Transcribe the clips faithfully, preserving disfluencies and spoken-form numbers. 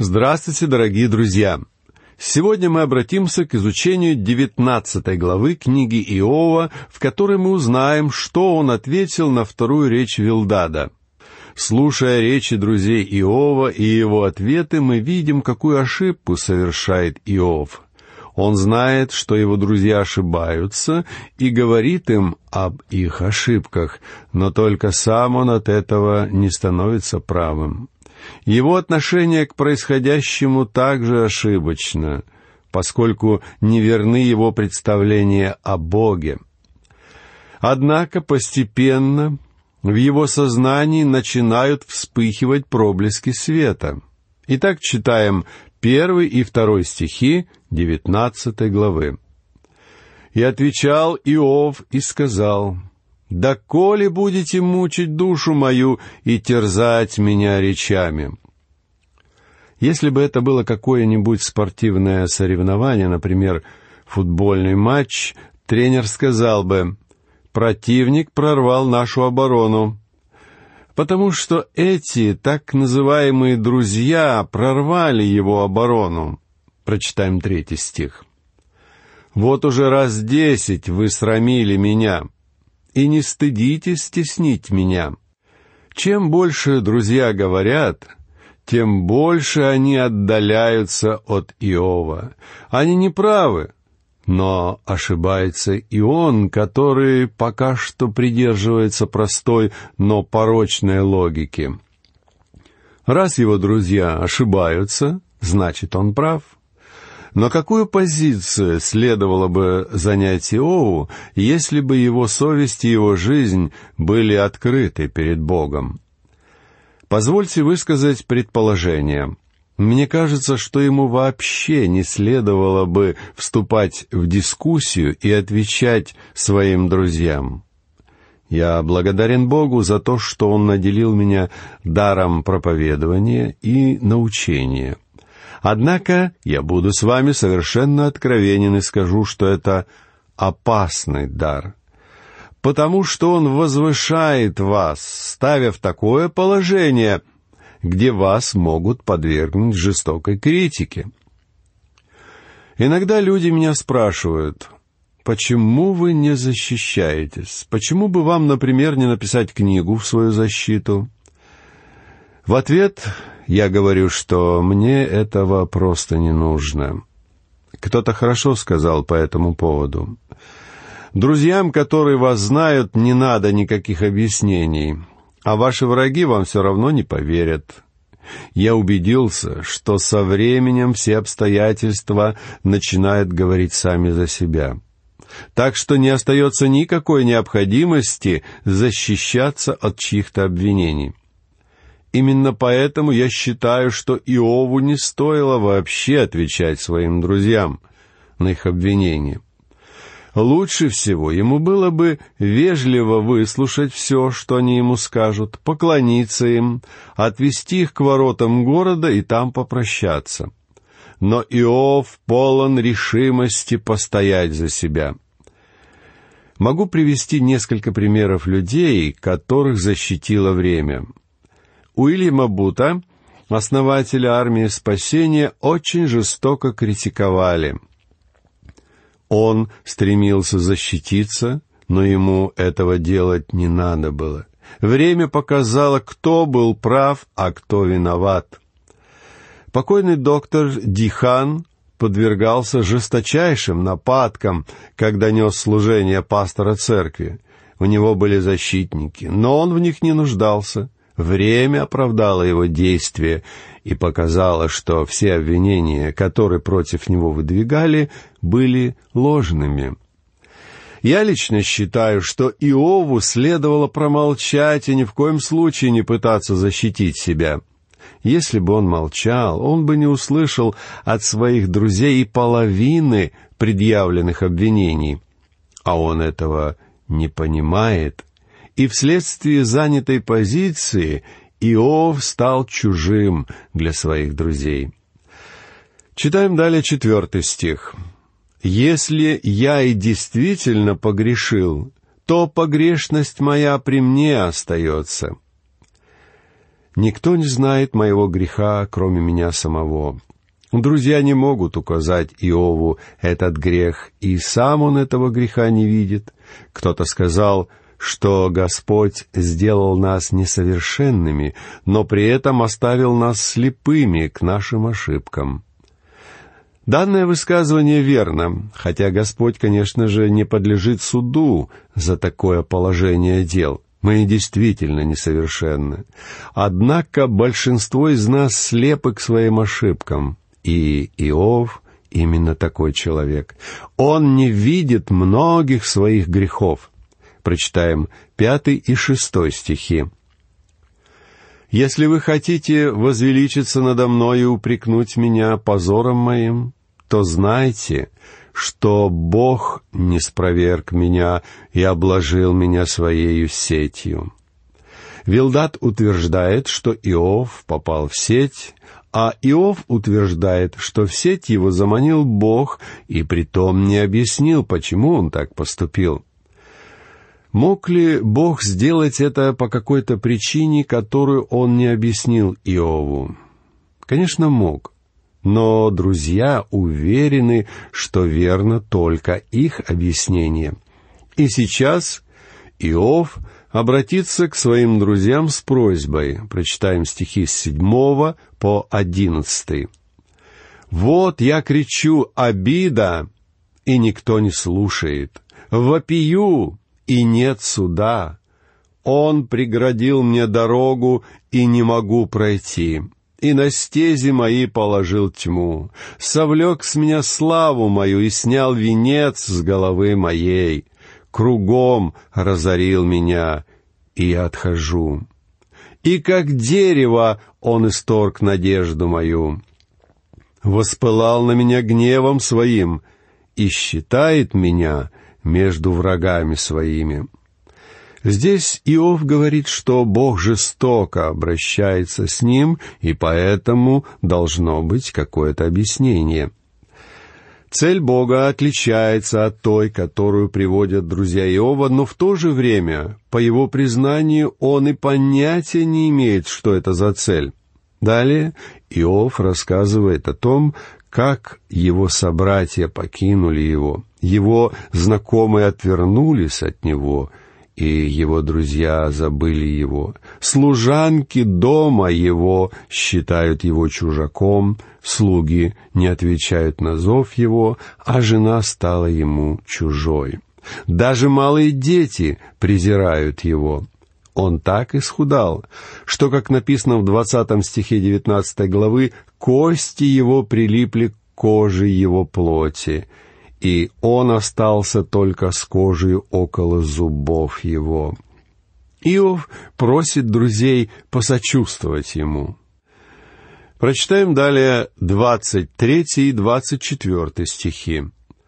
Здравствуйте, дорогие друзья! Сегодня мы обратимся к изучению девятнадцатой главы книги Иова, в которой мы узнаем, что он ответил на вторую речь Вилдада. Слушая речи друзей Иова и его ответы, мы видим, какую ошибку совершает Иов. Он знает, что его друзья ошибаются, и говорит им об их ошибках, но только сам он от этого не становится правым. Его отношение к происходящему также ошибочно, поскольку неверны его представления о Боге. Однако постепенно в его сознании начинают вспыхивать проблески света. Итак, читаем первый и второй стихи девятнадцатой главы. «И отвечал Иов и сказал: «Доколе будете мучить душу мою и терзать меня речами?» Если бы это было какое-нибудь спортивное соревнование, например, футбольный матч, тренер сказал бы: «Противник прорвал нашу оборону», потому что эти так называемые друзья прорвали его оборону. Прочитаем третий стих. «Вот уже раз десять вы срамили меня, и не стыдитесь стеснить меня». Чем больше друзья говорят, тем больше они отдаляются от Иова. Они не правы, но ошибается и он, который пока что придерживается простой, но порочной логики. Раз его друзья ошибаются, значит, он прав. Но какую позицию следовало бы занять Иову, если бы его совесть и его жизнь были открыты перед Богом? Позвольте высказать предположение. Мне кажется, что ему вообще не следовало бы вступать в дискуссию и отвечать своим друзьям. Я благодарен Богу за то, что Он наделил меня даром проповедования и научения. Однако я буду с вами совершенно откровенен и скажу, что это опасный дар, потому что он возвышает вас, ставя в такое положение, где вас могут подвергнуть жестокой критике. Иногда люди меня спрашивают: почему вы не защищаетесь? Почему бы вам, например, не написать книгу в свою защиту? В ответ я говорю, что мне этого просто не нужно. Кто-то хорошо сказал по этому поводу: друзьям, которые вас знают, не надо никаких объяснений, а ваши враги вам все равно не поверят. Я убедился, что со временем все обстоятельства начинают говорить сами за себя. Так что не остается никакой необходимости защищаться от чьих-то обвинений. Именно поэтому я считаю, что Иову не стоило вообще отвечать своим друзьям на их обвинения. Лучше всего ему было бы вежливо выслушать все, что они ему скажут, поклониться им, отвести их к воротам города и там попрощаться. Но Иов полон решимости постоять за себя. Могу привести несколько примеров людей, которых защитило время. Уильяма Бута, основателя армии спасения, очень жестоко критиковали. Он стремился защититься, но ему этого делать не надо было. Время показало, кто был прав, а кто виноват. Покойный доктор Дихан подвергался жесточайшим нападкам, когда нес служение пастора церкви. У него были защитники, но он в них не нуждался. Время оправдало его действия и показало, что все обвинения, которые против него выдвигали, были ложными. Я лично считаю, что Иову следовало промолчать и ни в коем случае не пытаться защитить себя. Если бы он молчал, он бы не услышал от своих друзей и половины предъявленных обвинений. А он этого не понимает. И вследствие занятой позиции Иов стал чужим для своих друзей. Читаем далее четвертый стих. «Если я и действительно погрешил, то погрешность моя при мне остается». Никто не знает моего греха, кроме меня самого. Друзья не могут указать Иову этот грех, и сам он этого греха не видит. Кто-то сказал, что Господь сделал нас несовершенными, но при этом оставил нас слепыми к нашим ошибкам. Данное высказывание верно, хотя Господь, конечно же, не подлежит суду за такое положение дел. Мы действительно несовершенны. Однако большинство из нас слепы к своим ошибкам. И Иов именно такой человек. Он не видит многих своих грехов. Прочитаем пятый и шестой стихи. «Если вы хотите возвеличиться надо мной и упрекнуть меня позором моим, то знайте, что Бог ниспроверг меня и обложил меня своею сетью». Вилдад утверждает, что Иов попал в сеть, а Иов утверждает, что в сеть его заманил Бог, и притом не объяснил, почему он так поступил. Мог ли Бог сделать это по какой-то причине, которую он не объяснил Иову? Конечно, мог. Но друзья уверены, что верно только их объяснение. И сейчас Иов обратится к своим друзьям с просьбой. Прочитаем стихи с седьмого по одиннадцатый. «Вот я кричу: обида, и никто не слушает. Вопию, и нет суда. Он преградил мне дорогу, и не могу пройти. И на стези мои положил тьму. Совлек с меня славу мою и снял венец с головы моей. Кругом разорил меня, и я отхожу. И как дерево он исторг надежду мою. Воспылал на меня гневом своим и считает меня между врагами своими». Здесь Иов говорит, что Бог жестоко обращается с ним, и поэтому должно быть какое-то объяснение. Цель Бога отличается от той, которую приводят друзья Иова, но в то же время, по его признанию, он и понятия не имеет, что это за цель. Далее Иов рассказывает о том, как его собратья покинули его, его знакомые отвернулись от него, и его друзья забыли его. Служанки дома его считают его чужаком, слуги не отвечают на зов его, а жена стала ему чужой. Даже малые дети презирают его. Он так исхудал, что, как написано в двадцатом стихе девятнадцатой главы, кости его прилипли к коже его плоти, и он остался только с кожей около зубов его. Иов просит друзей посочувствовать ему. Прочитаем далее двадцать третий и двадцать четвёртый стихи.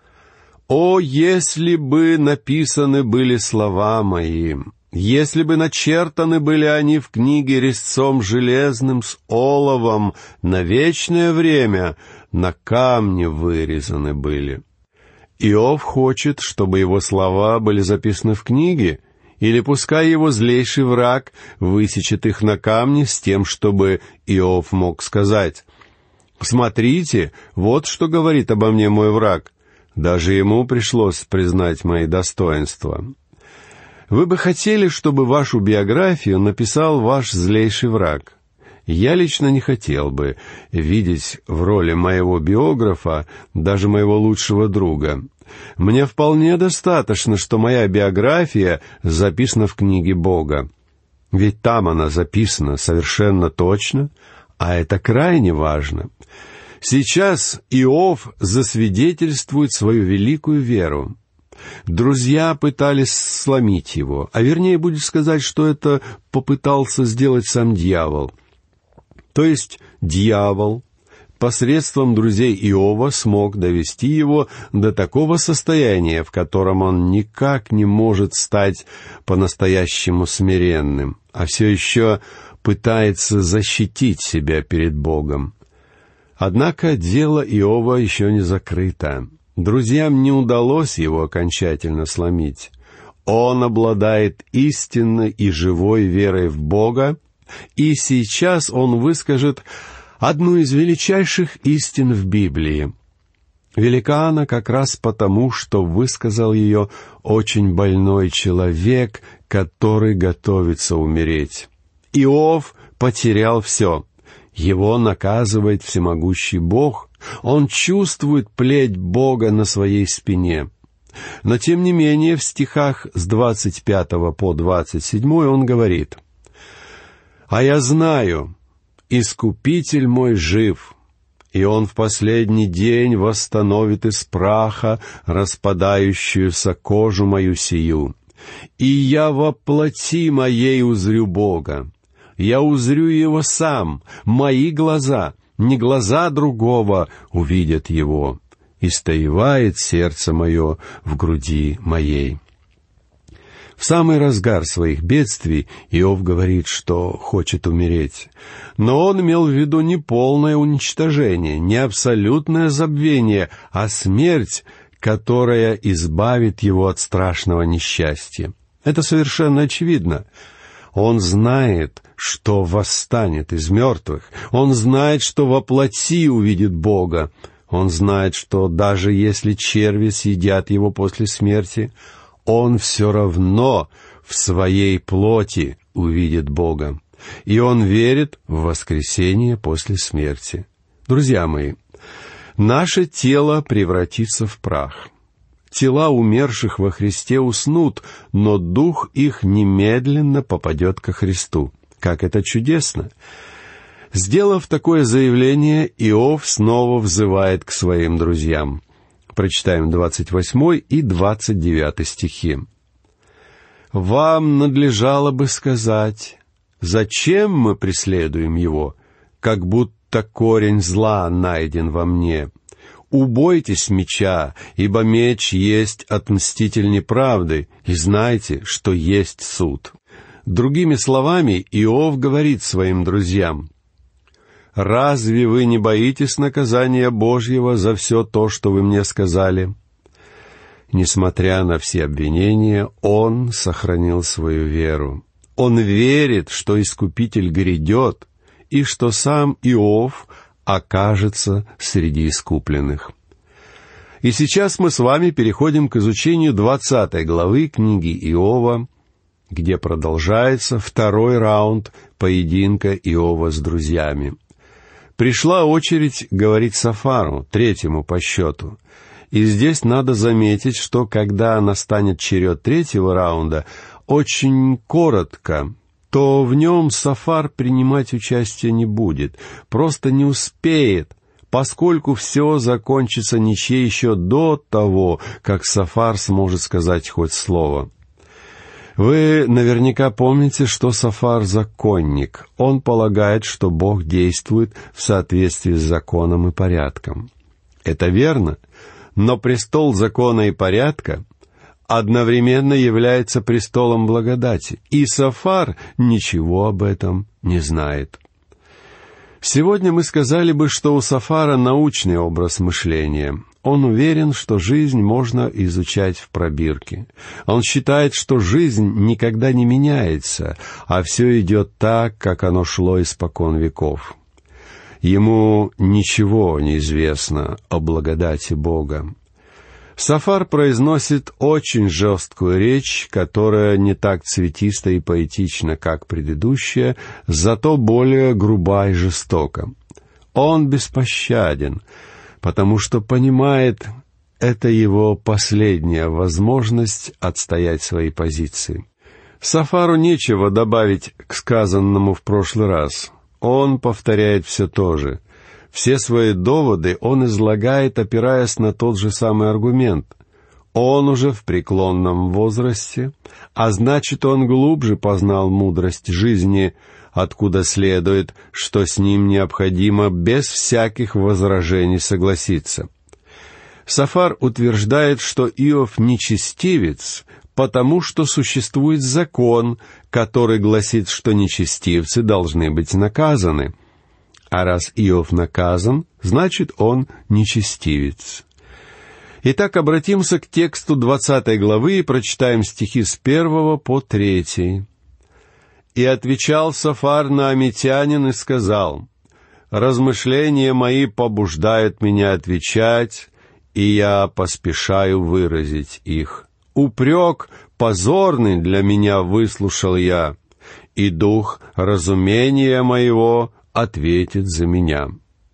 «О, если бы написаны были слова мои, если бы начертаны были они в книге резцом железным с оловом, на вечное время на камне вырезаны были». Иов хочет, чтобы его слова были записаны в книге, или пускай его злейший враг высечет их на камне с тем, чтобы Иов мог сказать: «Смотрите, вот что говорит обо мне мой враг». Даже ему пришлось признать мои достоинства. Вы бы хотели, чтобы вашу биографию написал ваш злейший враг? Я лично не хотел бы видеть в роли моего биографа даже моего лучшего друга. Мне вполне достаточно, что моя биография записана в книге Бога. Ведь там она записана совершенно точно, а это крайне важно. Сейчас Иов засвидетельствует свою великую веру. Друзья пытались сломить его, а вернее будет сказать, что это попытался сделать сам дьявол. То есть дьявол посредством друзей Иова смог довести его до такого состояния, в котором он никак не может стать по-настоящему смиренным, а все еще пытается защитить себя перед Богом. Однако дело Иова еще не закрыто. Друзьям не удалось его окончательно сломить. Он обладает истинной и живой верой в Бога, И сейчас он выскажет одну из величайших истин в Библии. Велика она как раз потому, что высказал ее очень больной человек, который готовится умереть. Иов потерял все. Его наказывает всемогущий Бог. Он чувствует плеть Бога на своей спине. Но, тем не менее, в стихах с двадцать пятого по двадцать седьмой он говорит: «А я знаю, Искупитель мой жив, и Он в последний день восстановит из праха распадающуюся кожу мою сию. И я во плоти моей узрю Бога. Я узрю Его сам, мои глаза, не глаза другого увидят Его. И стоевает сердце мое в груди моей». В самый разгар своих бедствий Иов говорит, что хочет умереть. Но он имел в виду не полное уничтожение, не абсолютное забвение, а смерть, которая избавит его от страшного несчастья. Это совершенно очевидно. Он знает, что восстанет из мертвых. Он знает, что во плоти увидит Бога. Он знает, что даже если черви съедят его после смерти, он все равно в своей плоти увидит Бога. И он верит в воскресение после смерти. Друзья мои, наше тело превратится в прах. Тела умерших во Христе уснут, но дух их немедленно попадет ко Христу. Как это чудесно! Сделав такое заявление, Иов снова взывает к своим друзьям. Прочитаем двадцать восьмой и двадцать девятый стихи. «Вам надлежало бы сказать, зачем мы преследуем его, как будто корень зла найден во мне? Убойтесь меча, ибо меч есть отмститель неправды, и знайте, что есть суд». Другими словами, Иов говорит своим друзьям: «Разве вы не боитесь наказания Божьего за все то, что вы мне сказали?» Несмотря на все обвинения, он сохранил свою веру. Он верит, что Искупитель грядет, и что сам Иов окажется среди искупленных. И сейчас мы с вами переходим к изучению двадцатой главы книги Иова, где продолжается второй раунд поединка Иова с друзьями. Пришла очередь говорить Софару, третьему по счету. И здесь надо заметить, что когда настанет черед третьего раунда, очень коротко, то в нем Софар принимать участие не будет, просто не успеет, поскольку все закончится ничьей еще до того, как Софар сможет сказать хоть слово. Вы наверняка помните, что Софар — законник. Он полагает, что Бог действует в соответствии с законом и порядком. Это верно, но престол закона и порядка одновременно является престолом благодати, и Софар ничего об этом не знает. Сегодня мы сказали бы, что у Софара научный образ мышления. Он уверен, что жизнь можно изучать в пробирке. Он считает, что жизнь никогда не меняется, а все идет так, как оно шло испокон веков. Ему ничего не известно о благодати Бога. Софар произносит очень жесткую речь, которая не так цветиста и поэтична, как предыдущая, зато более груба и жестока. Он беспощаден, потому что понимает, это его последняя возможность отстоять свои позиции. Софару нечего добавить к сказанному в прошлый раз. Он повторяет все то же. Все свои доводы он излагает, опираясь на тот же самый аргумент. Он уже в преклонном возрасте, а значит, он глубже познал мудрость жизни, откуда следует, что с ним необходимо без всяких возражений согласиться. Софар утверждает, что Иов нечестивец, потому что существует закон, который гласит, что нечестивцы должны быть наказаны. А раз Иов наказан, значит, он нечестивец. Итак, обратимся к тексту двадцатой главы и прочитаем стихи с первого по третий. И отвечал Сафар наамитянин и сказал: «Размышления мои побуждают меня отвечать, и я поспешаю выразить их. Упрек позорный для меня выслушал я, и дух разумения моего ответит за меня».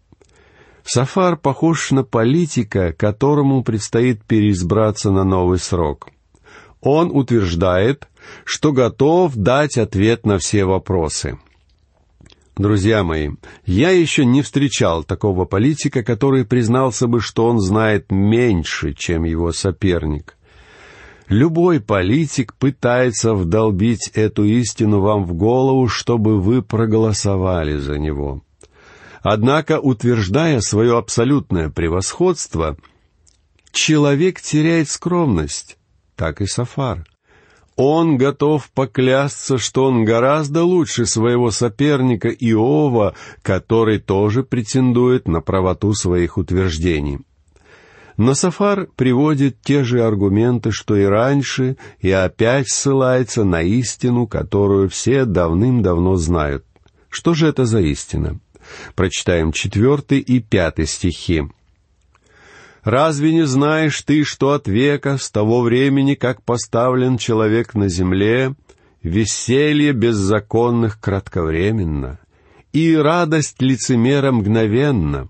Сафар похож на политика, которому предстоит переизбраться на новый срок. Он утверждает, что готов дать ответ на все вопросы. Друзья мои, я еще не встречал такого политика, который признался бы, что он знает меньше, чем его соперник. Любой политик пытается вдолбить эту истину вам в голову, чтобы вы проголосовали за него. Однако, утверждая свое абсолютное превосходство, человек теряет скромность, так и Сафар. Он готов поклясться, что он гораздо лучше своего соперника Иова, который тоже претендует на правоту своих утверждений. Но Сафар приводит те же аргументы, что и раньше, и опять ссылается на истину, которую все давным-давно знают. Что же это за истина? Прочитаем четвертый и пятый стихи. «Разве не знаешь ты, что от века, с того времени, как поставлен человек на земле, веселье беззаконных кратковременно, и радость лицемера мгновенна?»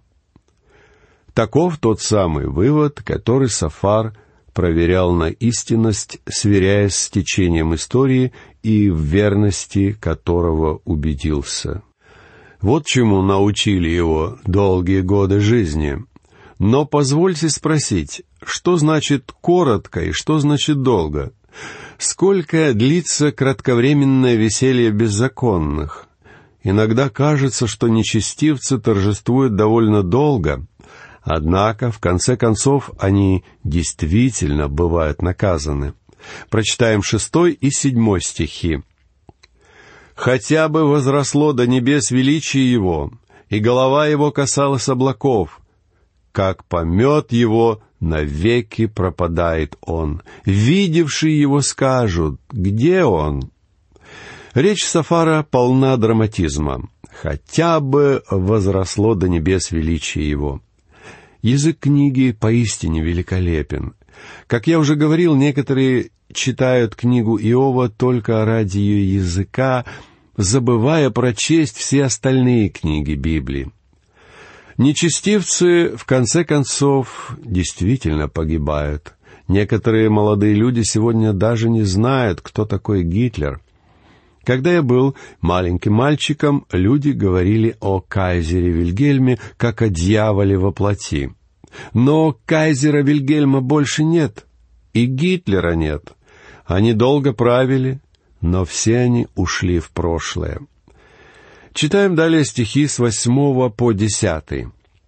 Таков тот самый вывод, который Сафар проверял на истинность, сверяясь с течением истории и в верности которого убедился. Вот чему научили его долгие годы жизни. Но позвольте спросить, что значит коротко и что значит долго? Сколько длится кратковременное веселье беззаконных? Иногда кажется, что нечестивцы торжествуют довольно долго, однако, в конце концов, они действительно бывают наказаны. Прочитаем шестой и седьмой стихи. «Хотя бы возросло до небес величие его, и голова его касалась облаков, как помет его, навеки пропадает он. Видевшие его скажут: где он?» Речь Сафара полна драматизма. «Хотя бы возросло до небес величие его». Язык книги поистине великолепен. Как я уже говорил, некоторые читают книгу Иова только ради ее языка, забывая прочесть все остальные книги Библии. Нечестивцы, в конце концов, действительно погибают. Некоторые молодые люди сегодня даже не знают, кто такой Гитлер. Когда я был маленьким мальчиком, люди говорили о кайзере Вильгельме как о дьяволе во плоти. Но кайзера Вильгельма больше нет, и Гитлера нет. Они долго правили, но все они ушли в прошлое. Читаем далее стихи с восьмого по десятый.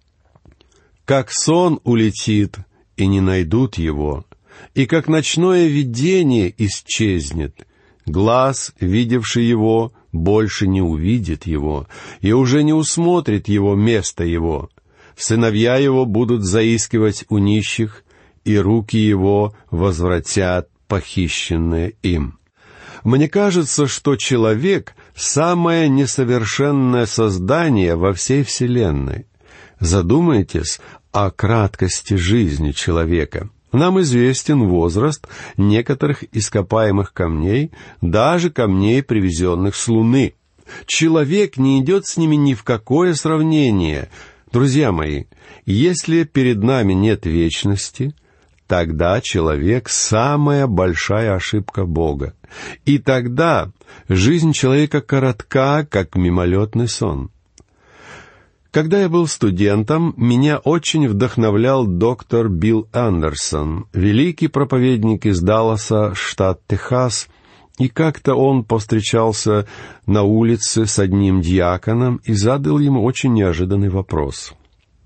«Как сон улетит, и не найдут его, и как ночное видение исчезнет. Глаз, видевший его, больше не увидит его, и уже не усмотрит его место его. Сыновья его будут заискивать у нищих, и руки его возвратят похищенное им». Мне кажется, что человек — самое несовершенное создание во всей Вселенной. Задумайтесь о краткости жизни человека. Нам известен возраст некоторых ископаемых камней, даже камней, привезенных с Луны. Человек не идет с ними ни в какое сравнение. Друзья мои, если перед нами нет вечности, тогда человек — самая большая ошибка Бога. И тогда жизнь человека коротка, как мимолетный сон. Когда я был студентом, меня очень вдохновлял доктор Билл Андерсон, великий проповедник из Далласа, штат Техас, и как-то он повстречался на улице с одним диаконом и задал ему очень неожиданный вопрос.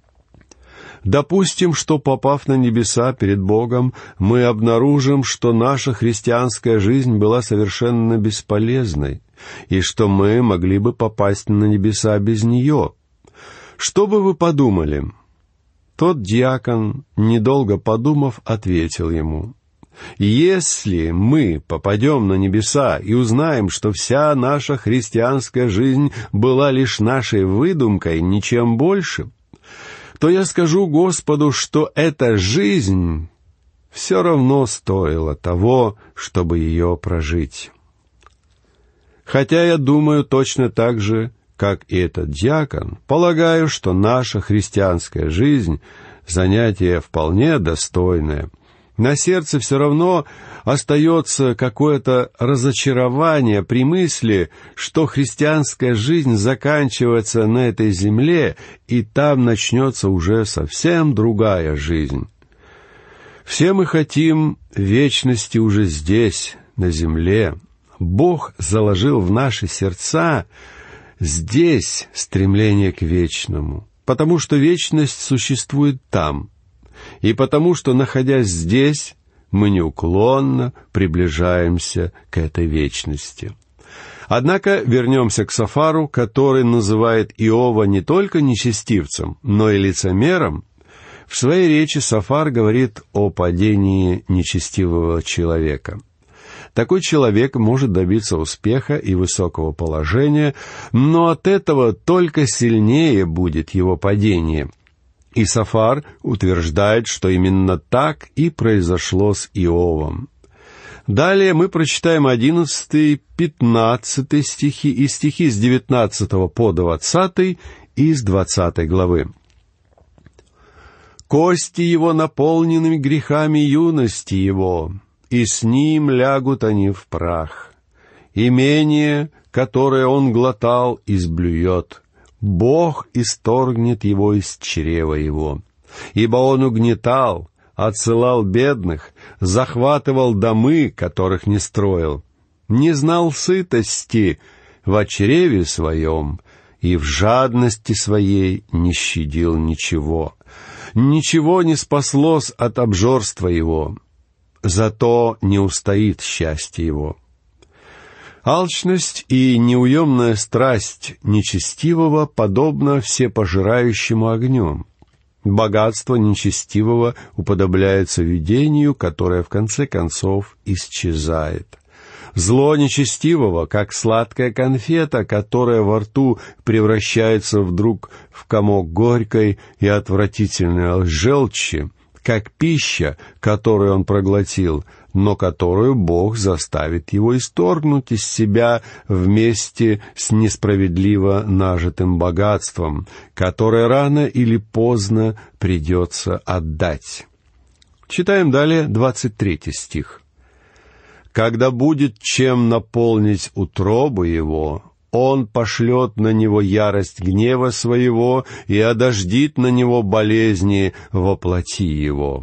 Допустим, что, попав на небеса перед Богом, мы обнаружим, что наша христианская жизнь была совершенно бесполезной, и что мы могли бы попасть на небеса без нее. Что бы вы подумали? Тот диакон, недолго подумав, ответил ему: Если мы попадем на небеса и узнаем, что вся наша христианская жизнь была лишь нашей выдумкой, ничем больше, то я скажу Господу, что эта жизнь все равно стоила того, чтобы ее прожить. Хотя я думаю точно так же, как и этот диакон, полагаю, что наша христианская жизнь — занятие вполне достойное. На сердце все равно остается какое-то разочарование при мысли, что христианская жизнь заканчивается на этой земле, и там начнется уже совсем другая жизнь. Все мы хотим вечности уже здесь, на земле. Бог заложил в наши сердца здесь стремление к вечному, потому что вечность существует там, и потому что, находясь здесь, мы неуклонно приближаемся к этой вечности. Однако вернемся к Сафару, который называет Иова не только нечестивцем, но и лицемером. В своей речи Сафар говорит о падении нечестивого человека. Такой человек может добиться успеха и высокого положения, но от этого только сильнее будет его падение. И Сафар утверждает, что именно так и произошло с Иовом. Далее мы прочитаем одиннадцатый, пятнадцатый стихи и стихи с девятнадцатого по двадцатый из двадцатой главы. «Кости его наполнены грехами юности его, и с ним лягут они в прах. Имение, которое он глотал, изблюет. Бог исторгнет его из чрева его. Ибо он угнетал, отсылал бедных, захватывал домы, которых не строил, не знал сытости в чреве своем, и в жадности своей не щадил ничего. Ничего не спаслось от обжорства его, зато не устоит счастье его. Алчность и неуемная страсть нечестивого подобна всепожирающему огню. Богатство нечестивого уподобляется видению, которое в конце концов исчезает. Зло нечестивого, как сладкая конфета, которая во рту превращается вдруг в комок горькой и отвратительной желчи, как пища, которую он проглотил, но которую Бог заставит его исторгнуть из себя вместе с несправедливо нажитым богатством, которое рано или поздно придется отдать. Читаем далее двадцать третий стих. «Когда будет чем наполнить утробу его, он пошлет на него ярость гнева своего и одождит на него болезни во плоти его».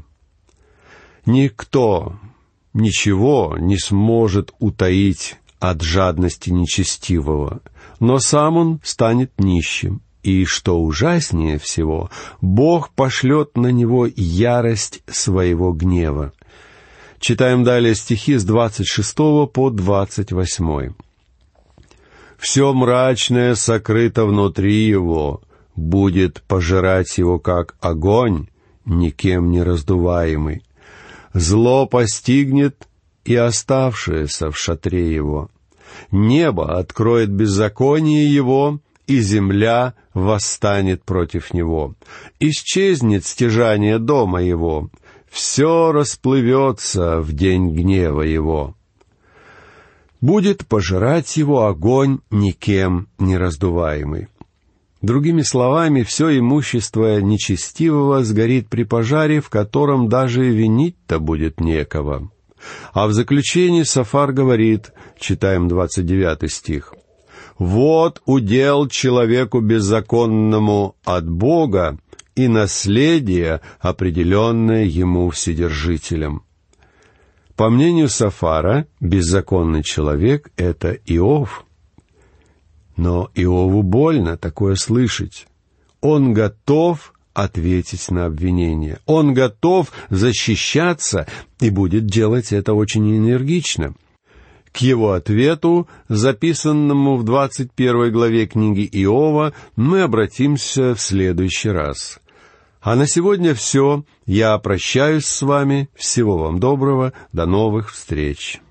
Никто ничего не сможет утаить от жадности нечестивого, но сам он станет нищим. И, что ужаснее всего, Бог пошлет на него ярость своего гнева. Читаем далее стихи с двадцать шестого по двадцать восьмой. «Все мрачное сокрыто внутри его, будет пожирать его, как огонь, никем не раздуваемый. Зло постигнет и оставшееся в шатре его. Небо откроет беззаконие его, и земля восстанет против него. Исчезнет стяжание дома его, все расплывется в день гнева его. Будет пожирать его огонь, никем не раздуваемый». Другими словами, все имущество нечестивого сгорит при пожаре, в котором даже винить-то будет некого. А в заключении Сафар говорит, читаем двадцать девятый стих, «Вот удел человеку беззаконному от Бога и наследие, определенное ему Вседержителем». По мнению Сафара, беззаконный человек — это Иов. Но Иову больно такое слышать. Он готов ответить на обвинение. Он готов защищаться и будет делать это очень энергично. К его ответу, записанному в двадцать первой главе книги Иова, мы обратимся в следующий раз. А на сегодня все. Я прощаюсь с вами. Всего вам доброго. До новых встреч.